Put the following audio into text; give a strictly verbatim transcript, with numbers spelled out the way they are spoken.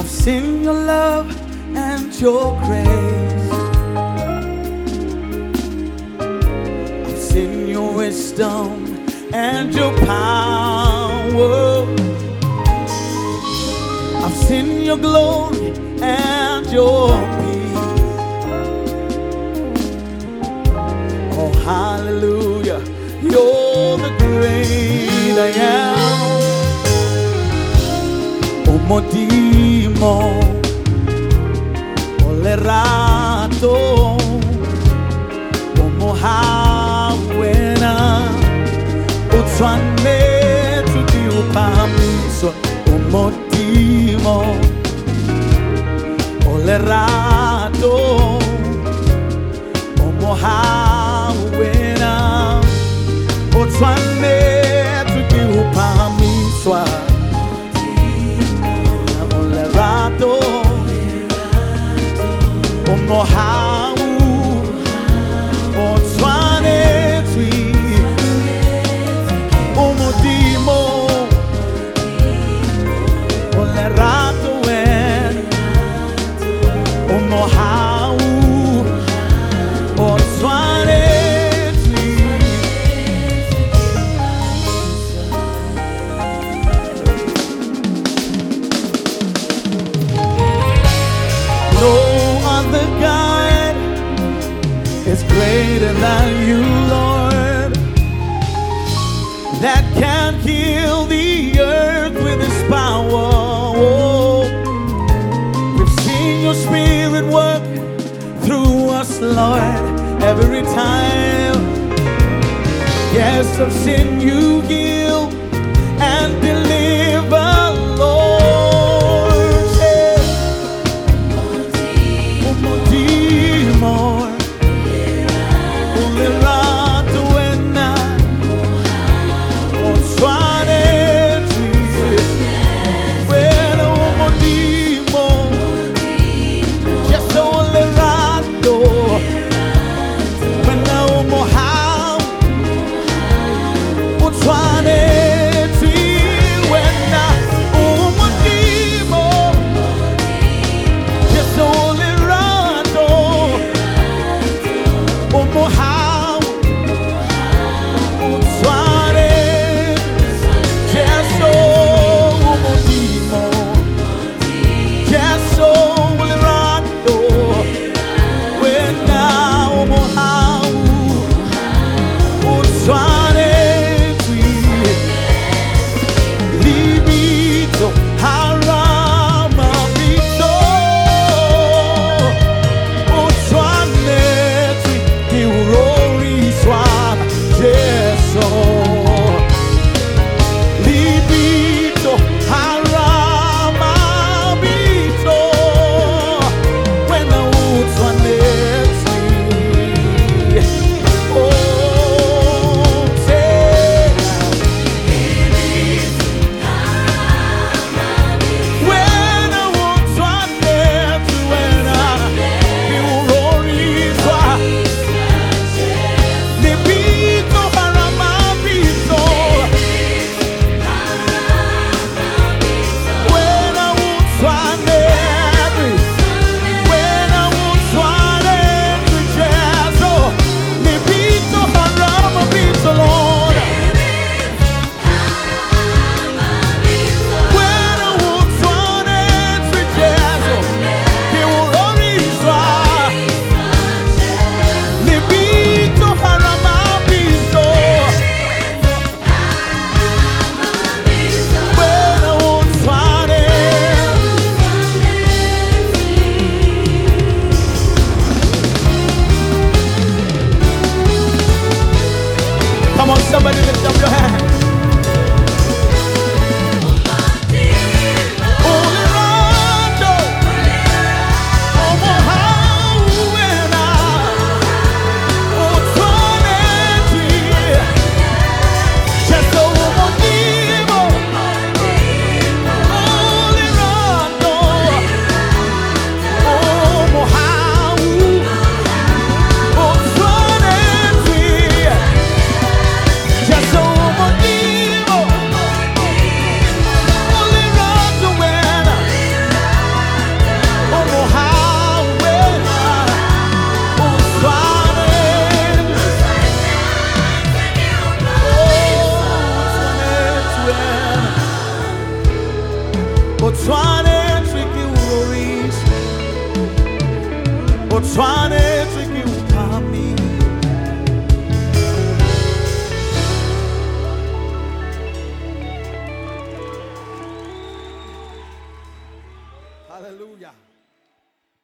I've seen your love and your grace. I've seen your wisdom and your power. I've seen your glory and your peace. Oh, hallelujah, you're the great I am. Oh, Modimo, Olerato, oh, Mohawena, Otswane, to you, Pamiso, oh, Modimo, Olerato, oh, Mohawena, Otswane, to you, Pamiso. Omo hau, Otswane tui, Omo dimo, Olerato en, Omo hau, Otswane tui. No other God is greater than you, Lord, that can heal the earth with his power. Oh, we've seen your spirit work through us, Lord, every time. Yes, I've seen you heal